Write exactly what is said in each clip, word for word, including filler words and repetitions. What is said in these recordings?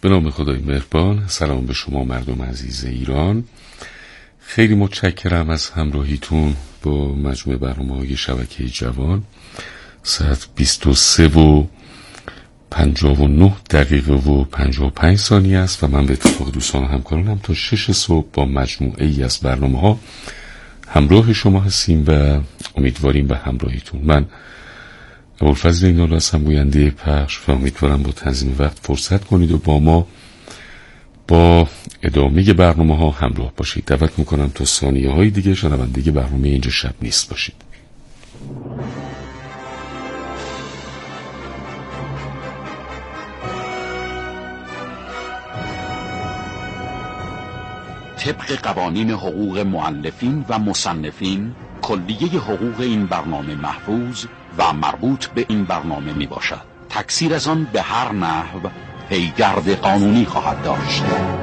به نام خدای مهربان. سلام به شما مردم عزیز ایران. خیلی متشکرم از همراهیتون با مجموعه برنامه‌های شبکه جوان. ساعت بیست و سه و پنجاه و نه دقیقه و پنجاه و پنج ثانیه است و من به اتفاق دوستان و همکارانم تا شش صبح با مجموعه ای از برنامه‌ها همراه شما هستیم و امیدواریم به همراهیتون. من ابوالفضل اینال هستم، گوینده پخش، و امیدوارم با تنظیم وقت فرصت کنید و با ما با ادامه برنامه ها همراه باشید. دعوت میکنم تا ثانیه های دیگه شنونده برنامه اینجا شب نیست باشید. طبق قوانین حقوق مؤلفین و مصنفین، کلیه حقوق این برنامه محفوظ و مربوط به این برنامه می باشد. تکثیر از آن به هر نحو پیگرد قانونی خواهد داشت.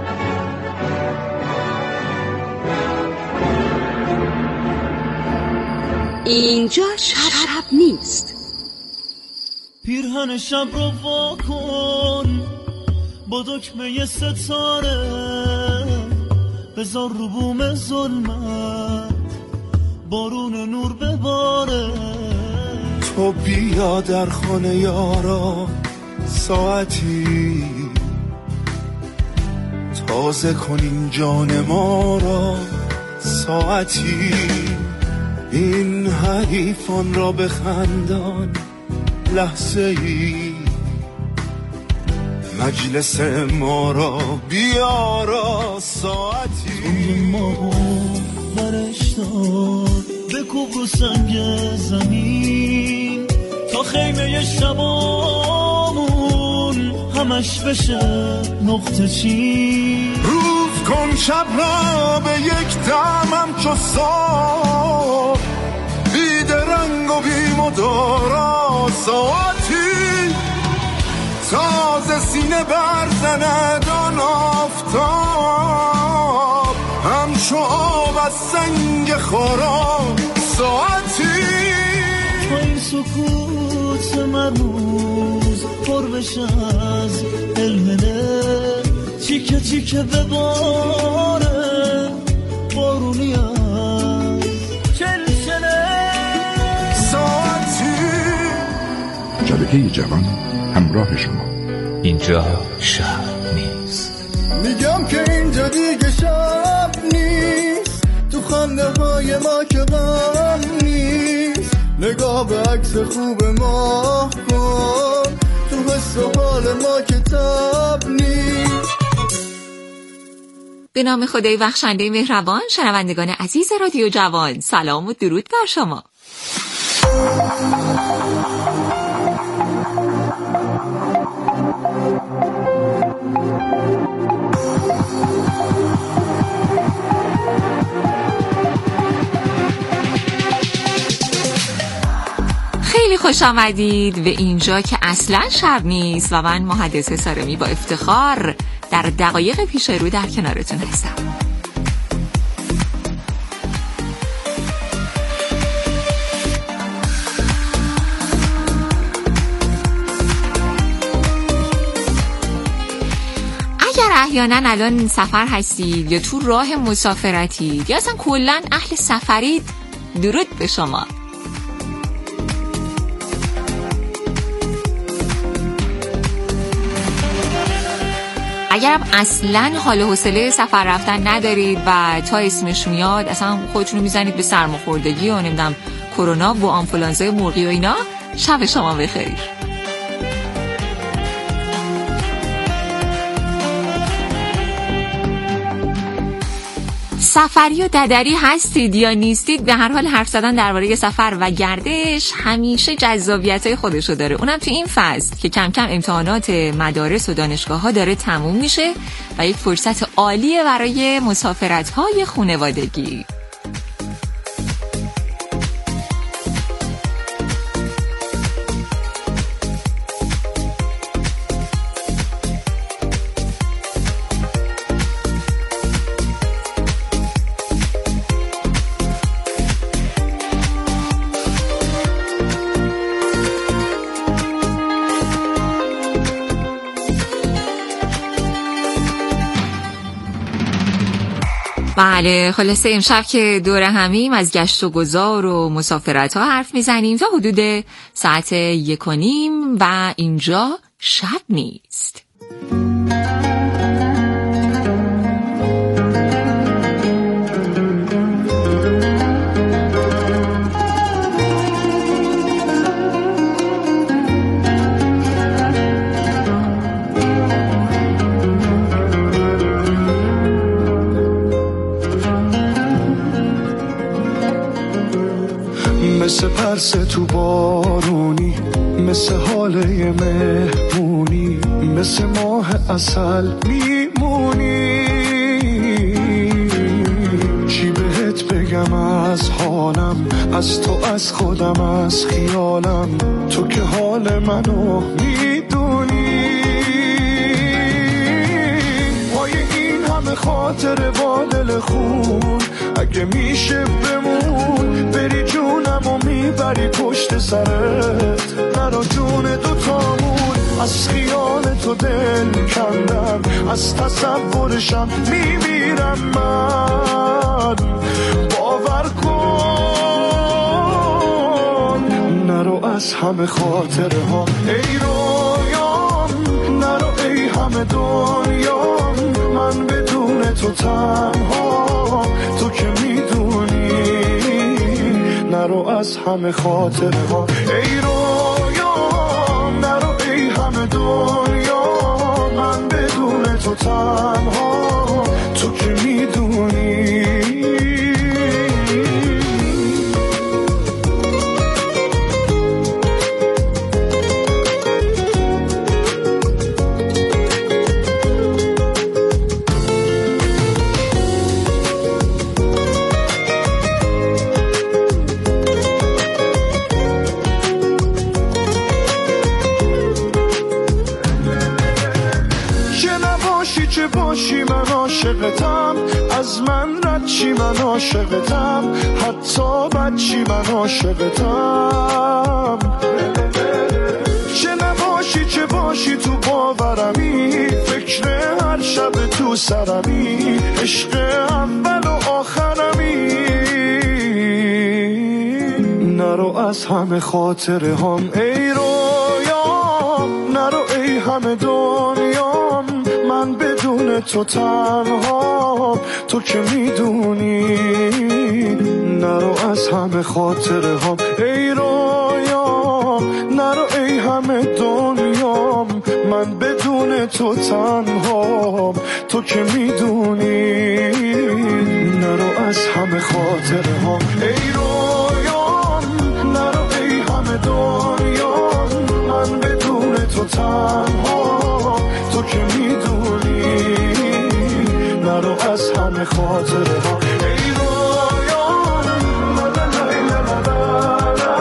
اینجا شب نیست. پیرهن شب رو وا کن با دکمه ستاره، بذار رو بوم ظلمت بارون نور بباره. تو بیا در خانه یارا ساعتی، تازه کنین جان ما را ساعتی. این حریفان را بخندان لحظه ای، مجلس ما را بیارا ساعتی. توی ما برش دار بکوب رو سنگ زمین تا خیمه شبامون همش بشه نقطه چین. روز کن شب را به یک دمم چو صبح، بید رنگ و بی مدارا ساعتی. تازه سینه برزند آن آفتاب، همچو آب از سنگ خارا ساعتی. تا این سکوت مرموز پر بشه از الهله، چیکه چیکه بباره بارونی از چلچله ساعتی. شبکه جوان همراه شما. اینجا شب نیست. میگم که اینجا دیگه شب نیست، تو خنده های ما که غم نیست. نگاه به عکس خوب ما کن، تو حس و حال ما که تب نیست. به نام خدای بخشنده مهربان. شنوندگان عزیز رادیو جوان، سلام و درود بر شما. خیلی خوش آمدید به اینجا که اصلا شب نیست و من محدثه سارمی با افتخار در دقایق پیش رو در کنارتون هستم. اگر احیانا الان سفر هستید یا تو راه مسافرتید یا اصلا کلن اهل سفرید، درود به شما. اگرم اصلاً حال و حوصله سفر رفتن ندارید و تا اسمش میاد اصلا خودتون رو میزنید به سرماخوردگی و نمیدونم کرونا و آنفولانزای مرغی و اینا، شب شما بخیر. سفری و ددری هستید یا نیستید، به هر حال حرف زدن درباره سفر و گردش همیشه جذابیت‌های خودشو داره. اونم تو این فصل که کم کم امتحانات مدارس و دانشگاه‌ها داره تموم میشه و یک فرصت عالیه برای مسافرت‌های خانوادگی. بله، خلاصه امشب که دور همیم از گشت و گذار و مسافرت ها حرف میزنیم تا حدود ساعت یک و نیم و اینجا شب نیست. مثل پرس تو بارونی، مثل حاله مهمونی، مثل ماه عسل میمونی. چی بهت بگم از حالم، از تو، از خودم، از خیالم، تو که حال منو میدونی. پای این همه خاطر با دل خون، اگه میشه بمون، بری جونم و میبری پشت سرت، نرا جون دوتامون. از خیال تو دل کندم، از تصورشم میمیرم من. باور کن نرو از همه خاطره ها ای رویام، نرو ای همه دنیام، من بدون تو تنها، تو که میدونی. نرو از همه خاطره ها ای رویام، نرو ای همه دنیا، من بدون تو تنها، تو که میدونی. چه باشی من عاشقتم، از من رد چی من عاشقتم، حتی بد چی من عاشقتم. چه نباشی چه باشی تو باورمی، فکر هر شب تو سرمی، عشق اول و آخرمی. نرو از همه خاطره هم ای رویام، نرو ای همه دنیام، من بدون تو تنها، تو که میدونی. نرو از همه خاطره هم ای رویام، نرو ای همه دنیام، من بدون تو تنها، تو که میدونی. نرو از همه خاطره هم ای رویام، نرو ای همه دنیام، من بدون تو تنها، تو که میدونی. نرو از همه خاطره ها ای رویان. لا لا لا لا لا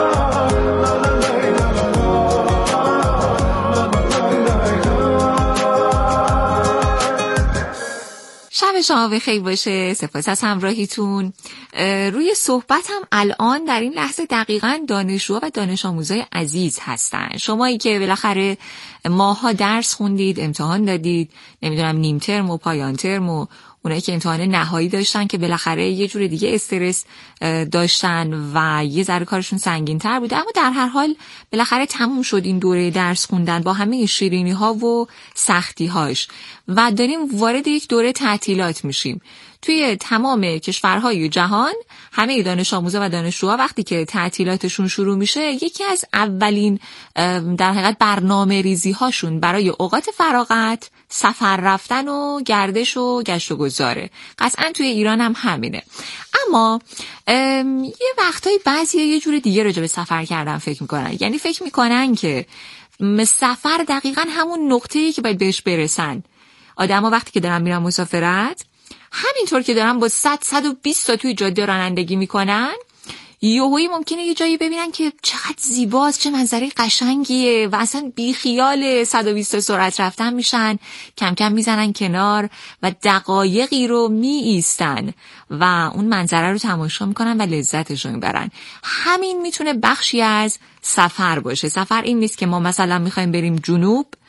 شب شما بخیر باشه. سپاس از همراهیتون. روی صحبتم الان در این لحظه دقیقاً دانشجوها و دانش آموزای عزیز هستن. شمایی که بالاخره ماها درس خوندید، امتحان دادید، نمیدونم نیم ترم و پایان ترم و اونایی که امتحان نهایی داشتن که بالاخره یه جور دیگه استرس داشتن و یه ذره کارشون سنگین تر بوده، اما در هر حال بالاخره تموم شد این دوره درس خوندن با همه شیرینی ها و سختی هاش و داریم وارد یک دوره تعطیلات میشیم. توی تمام کشورهای جهان همه دانش آموزا و دانشجوها وقتی که تعطیلاتشون شروع میشه، یکی از اولین در حقیقت برنامه ریزی هاشون برای اوقات فراغت سفر رفتن و گردش و گشت و گذاره. قطعا توی ایران هم همینه. اما یه وقتایی بعضی یه جور دیگه راجع به سفر کردن فکر میکنن. یعنی فکر میکنن که سفر دقیقا همون نقطه‌ای که باید بهش برسن. آدما وقتی که دارن میرن مسافرت، همینطور که دارن با صد صد و بیست تا توی جاده رانندگی میکنن، یهویی ممکنه یه جایی ببینن که چقدر زیباست، چه منظره قشنگیه و اصلا بی خیال صد و بیست تا سرعت رفتن میشن، کم کم میزنن کنار و دقایقی رو می ایستن و اون منظره رو تماشا میکنن و لذتش رو میبرن. همین میتونه بخشی از سفر باشه. سفر این نیست که ما مثلا میخوایم بریم جنوب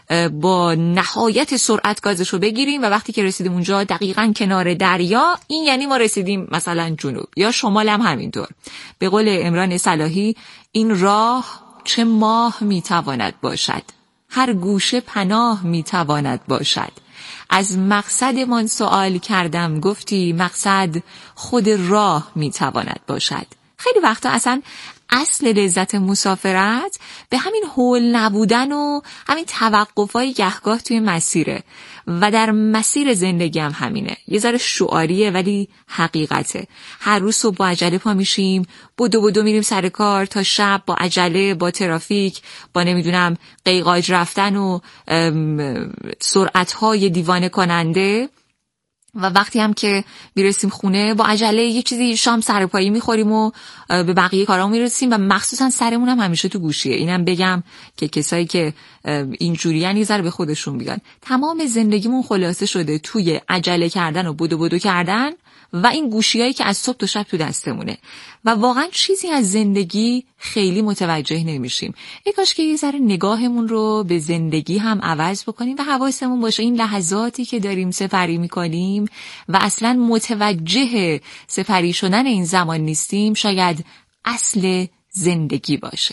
با نهایت سرعت گازشو بگیریم و وقتی که رسیدیم اونجا دقیقاً کنار دریا، این یعنی ما رسیدیم مثلا جنوب. یا شمال هم همینطور. به قول عمران صلاحی این راه چه ماه میتواند باشد، هر گوشه پناه میتواند باشد. از مقصدمان سوال کردم، گفتی مقصد خود راه میتواند باشد. خیلی وقتا اصلا اصل لذت مسافرت به همین هول نبودن و همین توقفای گهگاه توی مسیره و در مسیر زندگی هم همینه. یه ذره شعاریه ولی حقیقته. هر روز صبح با عجله پا میشیم، بدو بدو میریم سر کار تا شب با عجله، با ترافیک، با نمیدونم قیقاج رفتن و سرعت‌های دیوانه کننده. و وقتی هم که میرسیم خونه با عجله یه چیزی شام سرپایی میخوریم و به بقیه کارامون میرسیم و مخصوصا سرمون هم همیشه تو گوشیه. اینم بگم که کسایی که اینجوریان یه ذره به خودشون بیان. تمام زندگیمون خلاصه شده توی عجله کردن و بدو بدو کردن و این گوشیایی که از صبح تا شب تو دستمونه و واقعا چیزی از زندگی خیلی متوجه نمیشیم. ای کاش که یه ذره نگاهمون رو به زندگی هم عوض بکنیم و حواسمون باشه این لحظاتی که داریم سپری میکنیم و اصلا متوجه سپری شدن این زمان نیستیم شاید اصل زندگی باشه.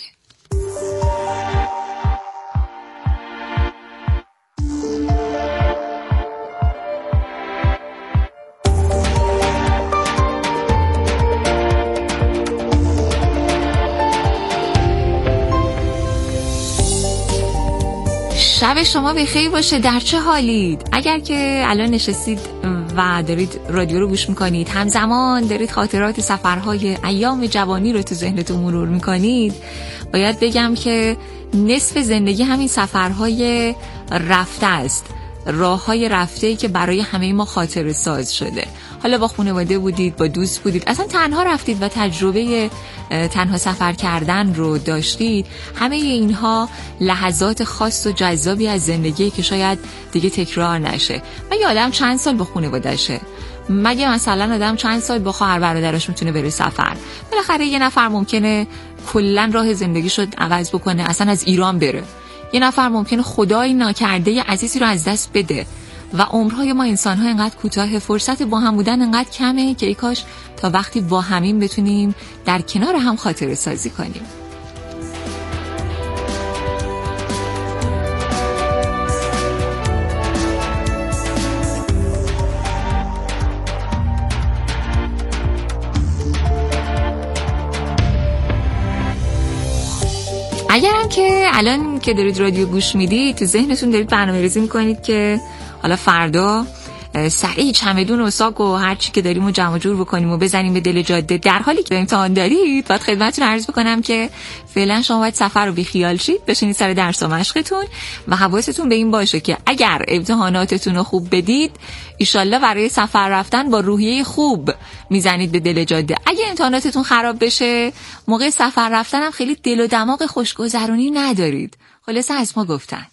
شب شما بخیر باشه. در چه حالید؟ اگر که الان نشستید و دارید رادیو رو گوش میکنید، همزمان دارید خاطرات سفرهای ایام جوانی رو تو ذهنتون مرور میکنید، باید بگم که نصف زندگی همین سفرهای رفته است، راههای رفته‌ای که برای همه ما خاطره ساز شده. حالا با خانواده بودید، با دوست بودید، اصلا تنها رفتید و تجربه تنها سفر کردن رو داشتید، همه اینها لحظات خاص و جذابی از زندگی که شاید دیگه تکرار نشه. مگه آدم چند سال با خانواده‌شه؟ مگه مثلا آدم چند سال با خواهر برادرش میتونه بره سفر؟ بالاخره یه نفر ممکنه کلا راه زندگیشو عوض بکنه، اصلا از ایران بره. یه نفر ممکنه خدایی ناکرده عزیزی رو از دست بده و عمرهای ما انسان‌ها اینقدر کوتاه، فرصت با هم بودن اینقدر کمه که ای کاش تا وقتی با همین بتونیم در کنار هم خاطره سازی کنیم. اگرم که الان که دارید رادیو گوش میدید تو ذهنتون دارید برنامه‌ریزی میکنید که حالا فردا سریع چمدون و ساک و هر چی که داریم و جمع جور بکنیم و بزنیم به دل جاده، در حالی که امتحان دارید، باید خدمتتون عرض بکنم که فعلا شما باید سفر رو بیخیال شید، بشینید سر درس و مشقتون و حواستون به این باشه که اگر امتحاناتتون رو خوب بدید ایشالله برای سفر رفتن با روحیه خوب میزنید به دل جاده. اگه امتحاناتتون خراب بشه موقع سفر رفتن هم خیلی دل و دماغ خوشگذرونی ندارید. خلاصه از ما گفتن.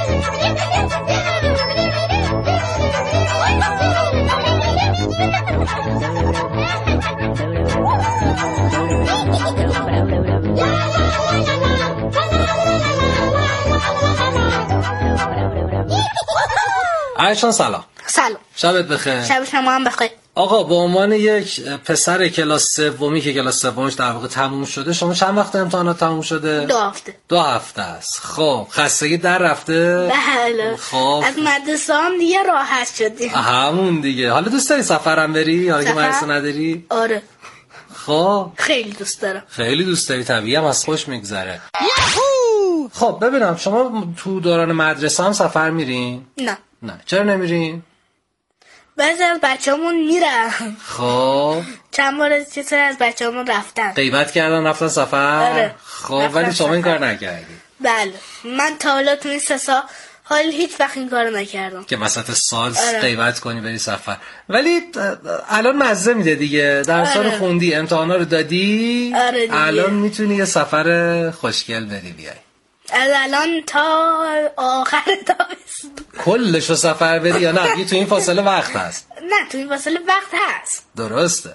عایشان سلام. سلام. شبت بخیر. شب شما هم بخیر. آقا به عنوان یک پسر کلاس سومی که کلاس سومش در واقع تموم شده، شما چند وقت امتحانات تموم شده؟ دو هفته. دو هفته است. خب خستگی در رفته؟ بله. خب از مدرسه هم دیگه راحت شدیم. همون دیگه. حالا دوست داری سفرم بری؟ حالا که مدرسه نداری؟ آره. خب خیلی دوست دارم. خیلی دوست داری، طبیعی هم از خوش میگذره. خب ببینم شما تو دوران مدرسه هم سفر میرین؟ نه. نه. چرا نمیرین؟ بعضی از بچه‌مون میرن. خب چند بار چیزی از بچه‌مون رفتن. غیبت کردن رفتن سفر؟ آره. خب ولی شما این کار نکردی. بله. من تا حالا تو این سه سال حال هیچ وقت این کارو نکردم که وسط سال آره. غیبت کنی بری سفر. ولی الان مزه میده دیگه. درس‌ها رو آره. خوندی، امتحانا رو دادی. آره دیگه. الان میتونی یه سفر خوشگل بری بیای. از الان تا آخر تابستون کلش رو سفر بری یا نه؟ تو این فاصله وقت هست؟ نه تو این فاصله وقت هست. درسته.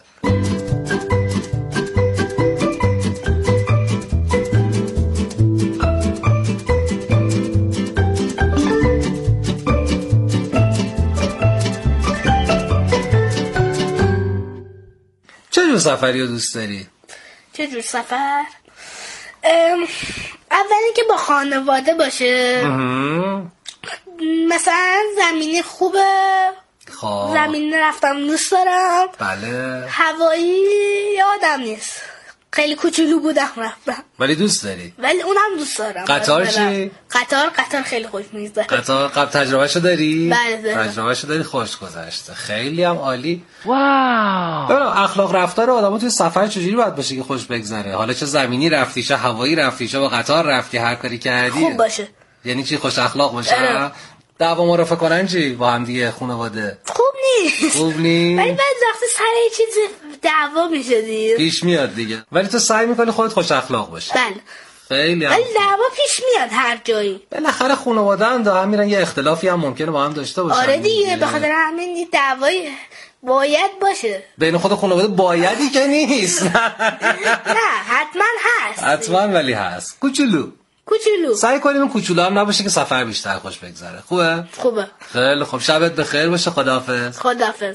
سفری رو دوست داری؟ چه جور سفر؟ اولی که با خانواده باشه. مثلا زمینی خوبه. خب زمینی رفتم دوست دارم. بله. هوایی یادم نیست، خیلی کوچولو بودم رفتم. ولی دوست داری؟ ولی اونم دوست دارم. قطار چی؟ قطار قطار خیلی خوش میگذره. قطار قبل تجربهشو داری؟ بله دارم. تجربهشو داری، خوش گذشته. خیلی هم عالی. واو. ببین اخلاق رفتار آدمو توی سفر چجوری باید باشه که خوش بگذره؟ حالا چه زمینی رفتی، چه هوایی رفتی، چه با قطار رفتی، هر کاری کردی خوب باشه. یعنی چی؟ خوش اخلاق باشه. دعوا مرافعه کنن چی با هم دیگه خانواده؟ خوب نیست. خوب نیست. ولی بعد وقتی سر یه چیز دعوا میشه دیگه. پیش میاد دیگه. ولی تو سعی میکنی خودت خوش اخلاق باشی. بله. خیلی هم. ولی دعوا پیش میاد هر جایی. بالاخره خانواده هم دارن میرن، یه اختلافی هم ممکنه با هم داشته باشن. آره دیگه، به خاطر همین دعوای باید باشه. بین خود خانواده بایدی که نیست. نه حتما هست. حتما ولی هست. کوچولو. کوچولو. سعی کنیم کوچولو هم نباشه که سفر بیشتر خوش بگذره. خوبه؟ خوبه. خیلی خوب. شبت بخیر باشه. خداحافظ. خداحافظ.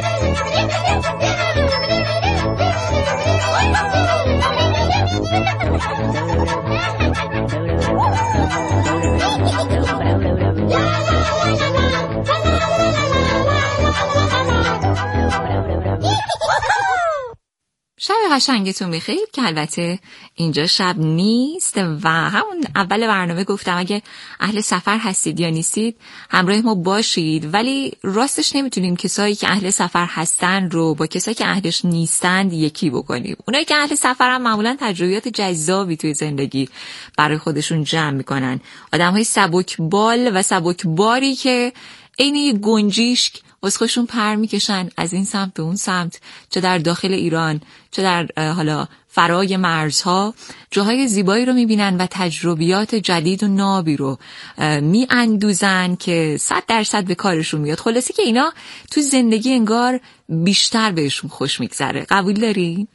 شب قشنگتون بخیر، که البته اینجا شب نیست و همون اول برنامه گفتم اگه اهل سفر هستید یا نیستید همراه ما باشید، ولی راستش نمیتونیم کسایی که اهل سفر هستن رو با کسایی که اهلش نیستند یکی بکنیم. اونایی که اهل سفرن معمولا تجربیات جذابی توی زندگی برای خودشون جمع میکنن، آدمهای سبکبال و سبکباری که عین یه گنجیشک واسه خودشون پر میکشن از این سمت به اون سمت، چه در داخل ایران چه در حالا فرای مرزها، جاهای زیبایی رو میبینن و تجربیات جدید و نابی رو میاندوزن که صد درصد به کارشون میاد. خلاصه که اینا تو زندگی انگار بیشتر بهشون خوش میگذره. قبول داری؟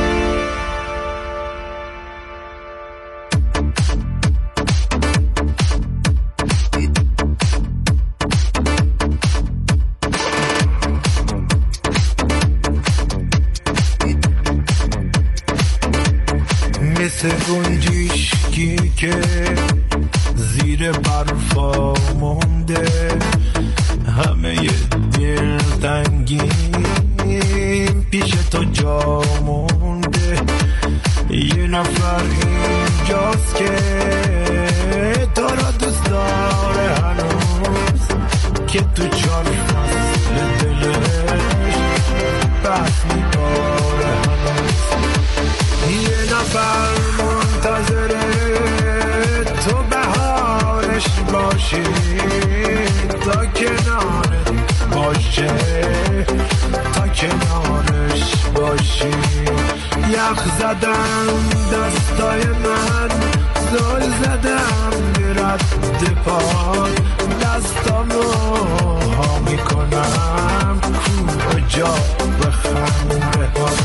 مثل گنجیشکی که زیر برفا مونده، همه دل تنگیم پیش تو جا مونده. یه نفر اینجاست که تو را دوست داره هنوز، که تو چار فصل دلش بس میباره هنوز. یه نفر منتظره تو بهارش باشی، تا کنارت باشه، تا کنارش باشی. یخ زدم دستای من، زل زدم به رد پا، دستامو ها میکنم کجا بخنده ها.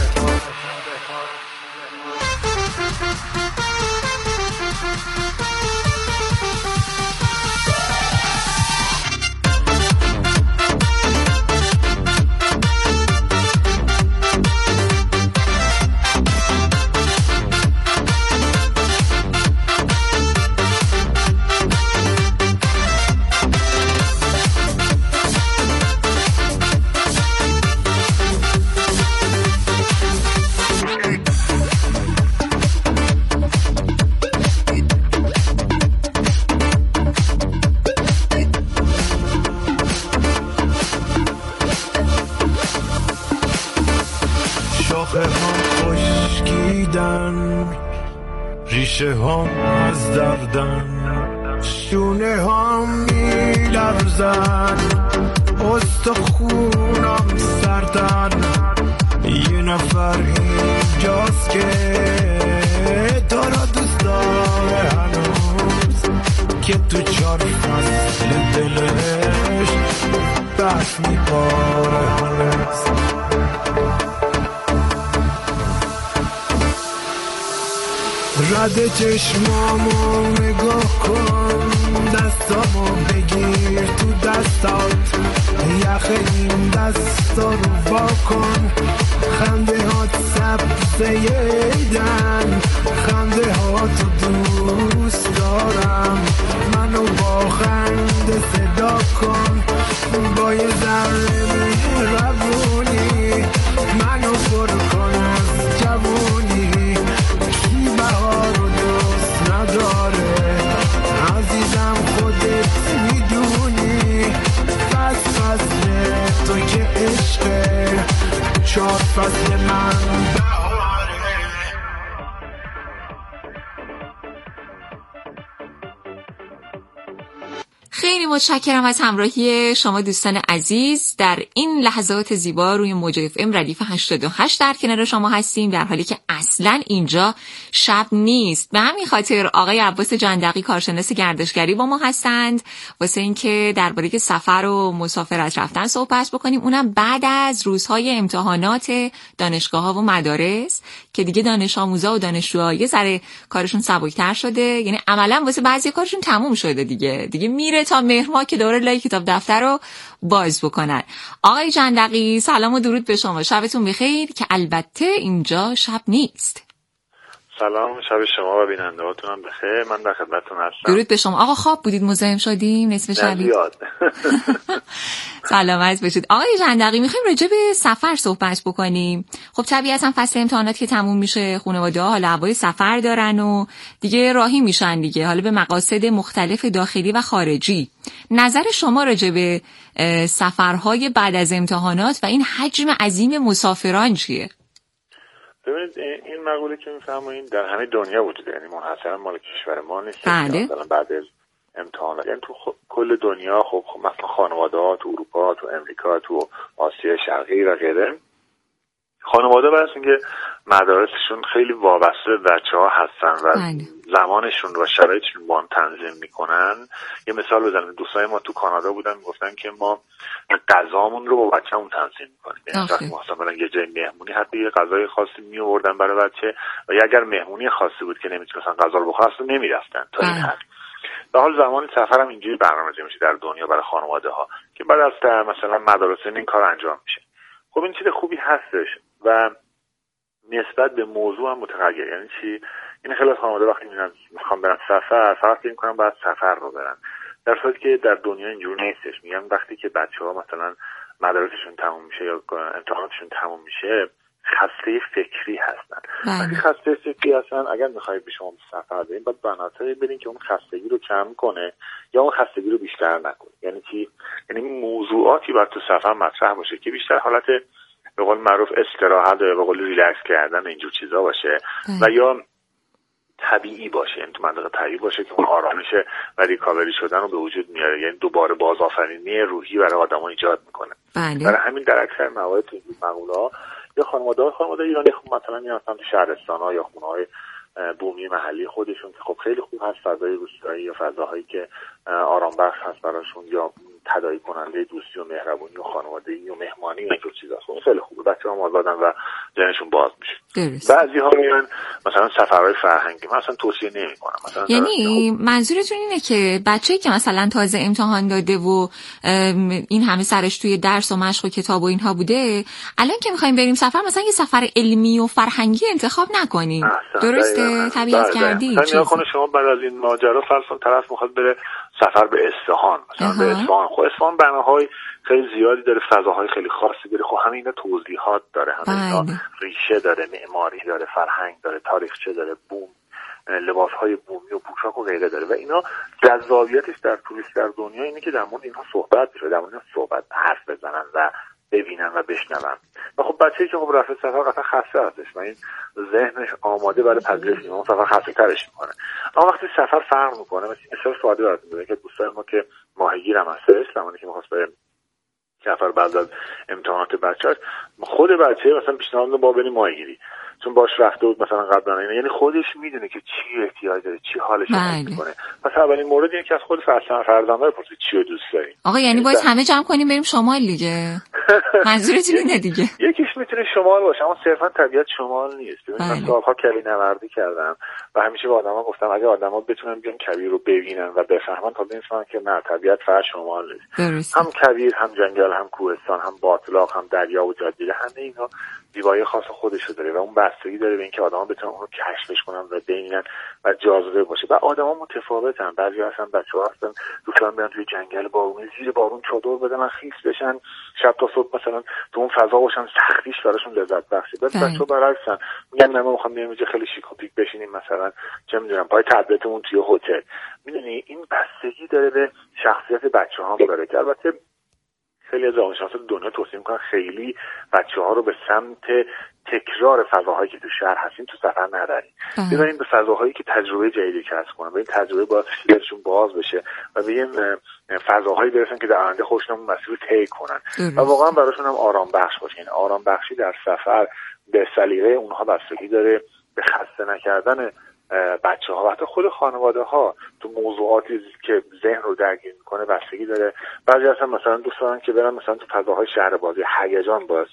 ریشه هم از دردن، شونه هم میلرزن، استخونم سردن. یه نفر اینجاست که تو را دوست داره هنوز، که تو چار فصل دلش بس میباره هنوز. رد چشمامو نگاه کن، دستامو بگیر تو دستات، یخ این دستا رو وا کن، خنده هات سبزه ایدن، خنده هاتو دوست دارم، منو با خنده صدا کن، با یه ذره مهربونی منو پر کن از جوونی، کی بهارو دوست نداره عزیزم خودت میدونی، فصل فصل تو که عشقه، چهار فصل من خیلی متشکرم از همراهی شما دوستان عزیز. در این لحظات زیبا روی موج اف ام ردیف هشتاد و هشت در کنار شما هستیم، در حالی که اصلا اینجا شب نیست. به همین خاطر آقای عباس جندقی کارشناس گردشگری با ما هستند واسه اینکه درباره سفر و مسافرت رفتن صحبت بکنیم، اونم بعد از روزهای امتحانات دانشگاه‌ها و مدارس که دیگه دانش آموزا و دانشجوها یه ذره کارشون سبک‌تر شده، یعنی عملاً واسه بعضی کارشون تموم شده دیگه دیگه میره تا مهر ماه که دوره لای کتاب دفتر رو باز بکنن. آقای جندقی سلام و درود به شما، شبتون بخیر که البته اینجا شب نیست. سلام، شب شما و بیننده‌هاتون هم بخیر. من در خدمتتون هستم. درود به شما. آقا خواب بودید مزاحم شدیم نصف شبی؟ سلامت باشید. آقای جندقی میخوایم راجع به سفر صحبت بکنیم. خب طبیعتا فصل امتحانات که تموم میشه، خانواده‌ها حالا هوای سفر دارن و دیگه راهی میشن دیگه، حالا به مقاصد مختلف داخلی و خارجی. نظر شما راجع به سفرهای بعد از امتحانات و این حجم عظیم مسافران چیه؟ ببینید این مقوله که میفرمایید در همه دنیا وجود داره، یعنی منحصرا مال کشور ما نیست. بله. مثلا بعد از امتحانات یعنی تو خ... کل دنیا، خب مثلا خانواده‌ها تو اروپا، تو امریکا، تو آسیا شرقی و غیره، خانواده واسه اینکه مدارسشون خیلی وابسته به بچه‌ها هستن و بله. زمانشون و شرایطشون با هم تنظیم میکنن. یه مثال بزنم، دوستای ما تو کانادا بودن میگفتن که ما غذامون رو با بچه‌مون تنظیم میکنیم، یعنی وقتی مثلا یه جای مهمونی حتی یه غذای خاصی میآوردن برای بچه و اگر مهمونی خاصی بود که نمیتونستن غذا رو بخورن اصلا نمیرفتن تا این حد. به حال زمان سفرم اینجوری برنامه‌ریزی میشه در دنیا برای خانواده‌ها که بعد از مثلا مدارس این کار انجام میشه. خب این چیز خوبی هستش و نسبت به موضوع هم متغیر. یعنی چی؟ این خیلی از خانواده وقتی میرن میخوام برن سفر فقط فکر میکنن باید سفر رو برن، در صورتی که در دنیا اینجوری نیستش. میگن وقتی که بچه‌ها مثلا مدارسشون تموم میشه یا امتحاناتشون تموم میشه خسته فکری هستن. وقتی خسته فکری هستن اگر میخواید به شما سفر برین باید برنامه‌ای برین که اون خستگی رو کم کنه یا اون خستگی رو بیشتر نکنه. یعنی چی؟ یعنی موضوعاتی باید تو سفر مطرح باشه که بیشتر حالت به قول معروف استراحت یا به قول ریلکس کردن اینجور چیزا باشه و یا طبیعی باشه، یعنی تو منطقه طبیعی باشه که اون آرامش و ریکاوری شدن رو به وجود میاره، یعنی دوباره بازآفرینی روحی برای آدم‌ها ایجاد میکنه. بله. برای همین در اکثر موارد تو این مقوله‌ها یا خانواده خانواده ایرانی خب مثلا میان تو شهرستان‌ها یا خونه‌های بومی محلی خودشون که خب خیلی خوب هست، فضای روستایی یا فضاهایی که آرام بخش هست براشون یا تداعی کننده دوستی و مهربونی و خانوادگی و مهمانی و اینجور چیزا. خب خیلی خوبه، بچه‌ها آزادن و ذهنشون باز میشه. بعضی‌ها میرن مثلا سفرهای فرهنگی، من اصلا توصیه نمی‌کنم. مثلا یعنی منظورتون اینه که بچه‌ای که مثلا تازه امتحان داده و این همه سرش توی درس و مشق و کتاب و اینها بوده، الان که می‌خوایم بریم سفر مثلا یه سفر علمی و فرهنگی انتخاب نکنیم. درسته؟ طبیعت کردی. مثلا خود شما بعد از این ماجرا فرض طرف می‌خواد بره سفر به اصفهان، مثلا به اصفهان. خب اصفهان بناهای خیلی زیادی داره، فضاهای خیلی خاصی داره. خب همین توضیحات داره، همین ریشه داره، معماری داره، فرهنگ داره، تاریخچه داره، بوم، لباسهای بومی و پوشاک و غیره داره و اینا جذابیتش در توریست در دنیا اینه که در مورد اینها صحبت بشه، در مورد صحبت حرف بزنن و ببینن و بشنون. و خب بچه‌ای که خب رفته سفر قطعا خسته هستش و این ذهنش آماده برای پذیرش اون سفر خسته ترش میکنه. اما وقتی سفر فرق میکنه، مثلا سوالی براتون بگم که دوستای ما که ماهیگیر هم هستش، زمانی که می‌خواست بره سفر بعد از امتحانات بچه‌اش، خود بچه مثلا پیشنهاد با بریم ماهیگیری، چون باش رفته بود مثلا قبلا اینا، یعنی خودش میدونه که چی احتیاج داره، چی حالش میکنه. پس اولین مورد اینه که از خود فرزندان بپرسید چی رو دوست داری. آقا یعنی باید همه جمع کنیم بریم شمال دیگه. منظورتون اینه دیگه. یکیش میتونه شمال باشه اما صرفا طبیعت شمال نیست. ببین من سالها کویر نوردی کردم و همیشه به آدما گفتم اگه آدما بتونن بیان کویر رو ببینن و بفهمن تا بفهمن که نه طبیعت فقط شمال نیست. هم کویر، هم جنگل، هم کوهستان، هم باطلاق، هم دریا و جاده، همه اینا زیبایی خاص خودش رو داره و اون بستگی داره به اینکه آدما بتونن اون رو کشفش کنن و ببینن و جاذبه باشه. و آدما متفاوتن، بعضی هستن بچه‌ها هستن دوستان برن توی جنگل بارون زیر بارون چادر بدن خیس بشن شب تا صبح مثلا تو اون فضا باشن، سختیش براشون لذت بخشه. بعد بچه‌ها برعکسن میگن نه ما می‌خوام بریم اینجا خیلی شیک و پیک بشینیم مثلا چه می‌دونم پای تبلتمون توی هتل. می‌دونی این بستگی داره به شخصیت بچه‌ها داره که البته خیلی از روانشناسا دنیا توصیه میکنن خیلی بچه‌ها رو به سمت تکرار فضاهایی که تو شهر هستیم تو سفر نبریم، ببریم به فضاهایی که تجربه جدیدی کسب کنن، به این تجربه باعث شیرشون باز بشه و به این فضاهایی برسن که در آینده خودشون اون مسیر رو طی کنن و واقعا براشون هم آرام بخش باشه. این آرام بخشی در سفر به سلیقه اونها بستگی داره، به خسته نکردن بچه ها و حتی خود خانواده ها تو موضوعاتی که ذهن رو درگیر میکنه بستگی داره. بعضی اصلا مثلا دوست دارن که برن مثلا تو فضاهای شهر بازی هیجان باعث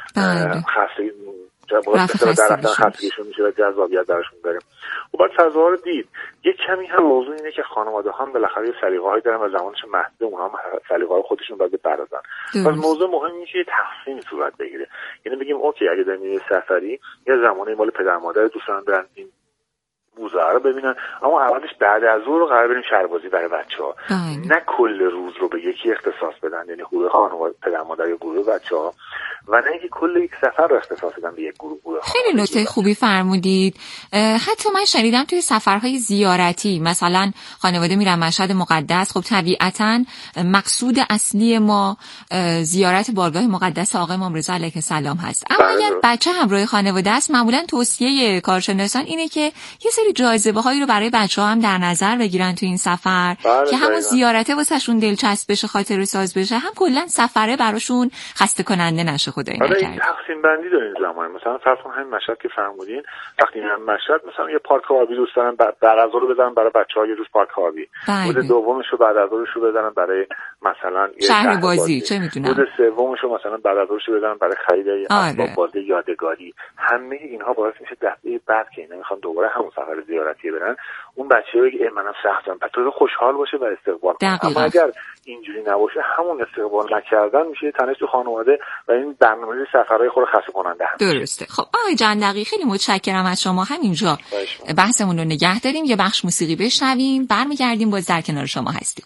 خستگی باعث در رفتن خستگیشون میشه و جذابیت درشون داره. و بعد فضاها رو دید. یک کمی هم موضوع اینه که خانواده ها هم بالاخره سلیقه‌هایی دارن و زمانش محدود، اونها هم سلیقه‌های خودشون باید بپردازن. پس موضوع مهم اینه که تقسیم صورت بگیره، یعنی بگیم اوکی اگه داریم سفری یا زمانی مال پدر مادر دوست دارن برن این موزه رو ببینن، اما اولش بعد از ظهر رو قرار بریم شهربازی برای بچه‌ها، نه کل روز رو به یکی اختصاص بدن، یعنی گروه خانواده پدر مادر یا گروه بچه‌ها، و نه اینکه کل یک سفر رو اختصاص بدن به یک گروه. خیلی نکته خوبی فرمودید. حتی من شنیدم توی سفرهای زیارتی مثلا خانواده میرن مشهد مقدس، خب طبیعتاً مقصود اصلی ما زیارت بارگاه مقدس آقا امام رضا علیه السلام هست، اما اگر بچه همراه خانواده است معمولاً توصیه کارشناسان اینه که یه سری جاذبه‌هایی رو برای بچه‌ها هم در نظر بگیرن تو این سفر که همون زیارته واسهشون دلچسب بشه، خاطره ساز بشه، هم کلا سفره براشون خسته کننده نشه. خدای نکرده. این تقسیم بندی دارین زمان، مثلا فرض کن همین مشهد که فرمودین وقتی میرن مشهد مثلا یه پارک آبی دوست دارن بعد از ظهر رو بزنن برای بچه‌ها یه روز پارک آبی، روز دومش رو بعد از ظهرش رو بزنن برای مثلا یه شهر بازی، چه میدونم روز سومش رو مثلا بعد از ظهرش رو بزنن برای خرید اسباب بازی یادگاری. همه اینها باعث میشه دفعه بعد که اینا میخوان دوباره همون سفر زیارتی برن اون بچه‌ها بگه منم سختم، پس تو خوشحال باشه و استقبال کنه. اما اگر اینجوری نباشه همون استقبال نکردن میشه تنش تو خانواده و این برنامه سفرهای خود خسته کننده هم. درسته. خب آقای جندقی خیلی متشکرم از شما. همینجا بحثمون رو نگه داریم، یه بخش موسیقی بشنویم، برمیگردیم باز در کنار شما هستیم.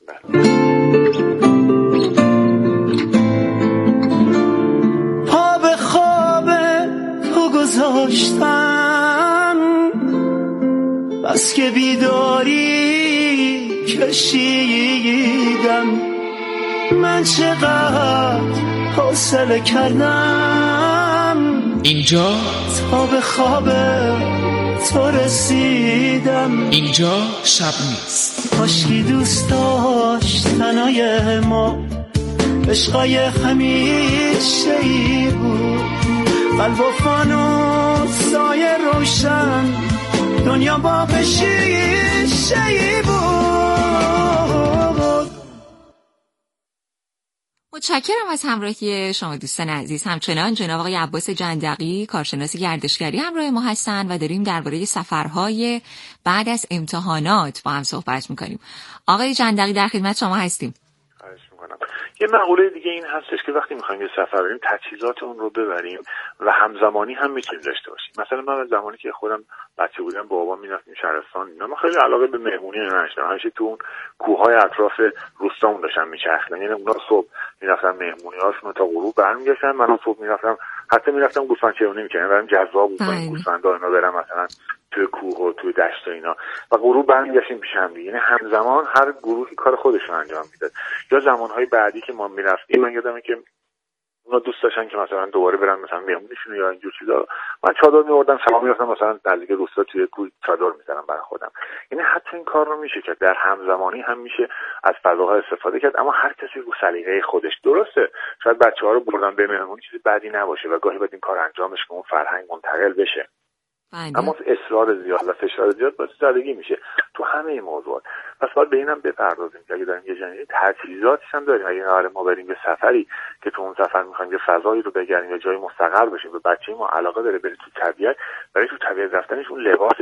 پا به خواب تو گذاشتم بس که بیداری کشیدم، من چقدر حوصله کردم اینجا تا به خواب تو رسیدم، اینجا شب نیست. کاشکی دوست داشت تنهای ما عشقای همیشه ای بود، قلب و فانوس سایه روشن دنیا با شیشه ای بود. متشکرم از همراهی شما دوستان عزیز. همچنان جناب آقای عباس جندقی کارشناس گردشگری همراه ما هستن و داریم درباره سفرهای بعد از امتحانات با هم صحبت میکنیم. آقای جندقی در خدمت شما هستیم. یه مقوله دیگه این هستش که وقتی میخوایم یه سفر بریم تجهیزات اون رو ببریم و همزمانی هم میتونیم داشته باشیم. مثلا من زمانی که خودم بچه بودم با بابا میرفتیم شهرستان، اینا من خیلی علاقه به مهمونی نداشتم، همیشه تو اون کوههای اطراف روستامون داشتم میچرخیدن، یعنی اونا صبح میرفتن مهمونی هاشون تا غروب برمیگشتن، منم صبح میرفتم حتی میرفتم گوسفند چرونی میکردم، برام جذاب بود این گوسفندا اینا برام مثلا توی کوه و توی دشت و اینا و غروب برمیگشتیم پیش هم دیگه، یعنی همزمان هر گروهی کار خودش رو انجام میداد. یا زمانهای بعدی که ما میرفتیم من یادمه که اونا دوست داشتن که مثلا دوباره برن مثلا مهمونیشون یا اینجور چیزا، من چادر میوردم شما میرفتم مثلا نزدیک روستا توی کوی چادر میزنم برای خودم. یعنی حتی این کار رو میشه کرد، در همزمانی هم میشه از فضاها استفاده کرد، اما هر کسی رو سلیقه خودش. درسته شاید بچه‌ها رو بردن به مهمونی چیز بدی نباشه و گاهی باید این کار انجامش که اون فرهنگ منتقل بشه، بله. اما اصرار زیاد و فشار زیاد باعث زدگی میشه تو همه این موضوعات. پس باید به اینم بپردازیم که اگه داریم یه جنگی تجهیزاتش هم داریم، اگه قراره ما بریم به سفری که تو اون سفر میخوایم یه فضایی رو بگردیم یا جای مستقر بشیم و بچه‌ی ما علاقه داره بره تو طبیعت، برای تو طبیعت رفتنش اون لباس